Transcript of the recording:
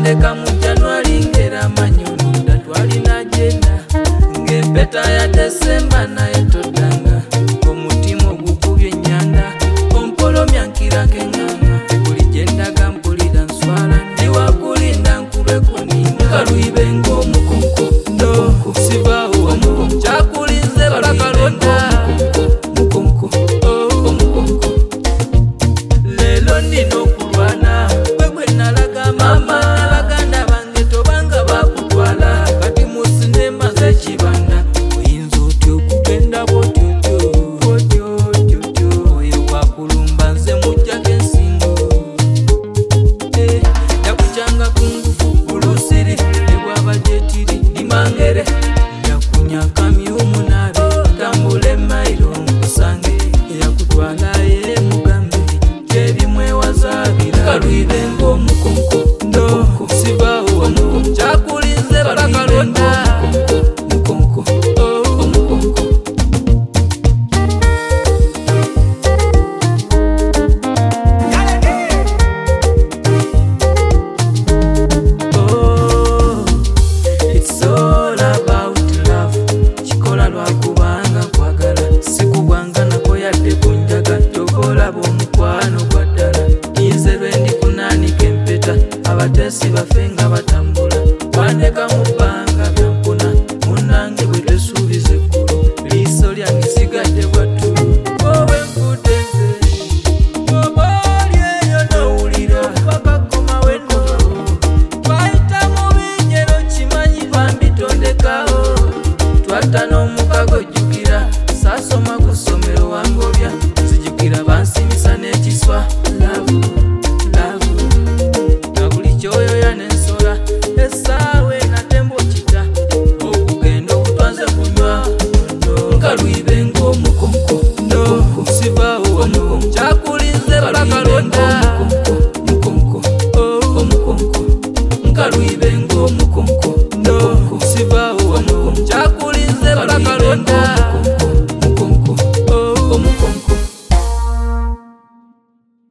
twandeka mu January ngera manyonda twalina agenda ng'empeta ya Desemba naye toddanga omutima ogukubye ennyanda ompolomya nkirako enganga buli gye ndaga mpulira nswala ndi wakulinda nkube kuninga kaluyibe ng'omukonko ndo sivaawo omukonko kyakulinze balakalonda mukonko omukonko leero ndina okulwana bwe nalaga mama n'abaganda bange tobanga bakutwala kati mu sinema z'ekibanda oyinza otya okugenda bwotyo oyo bwakulumba nze mujjako ensingo yakukyanga ku ngufu bulusiri ne bwaba gyetiri ndimangere yakunya kamyumu naabe tambula emayiro nkusange eyakutwala ye mugambe gyebimwewazaabira kalwibe ng'omukonko ndo sivaawo omukonko kyakulinze balakalonda mukonko omukonko It's all about love. Kikola lwakubanga kwagala sikubwanga nako yadde kunjaga tokola b'omukwano gwa ddala nze lwe ndi kunaanika empeta abateesi bafe nga batambula twandeka mu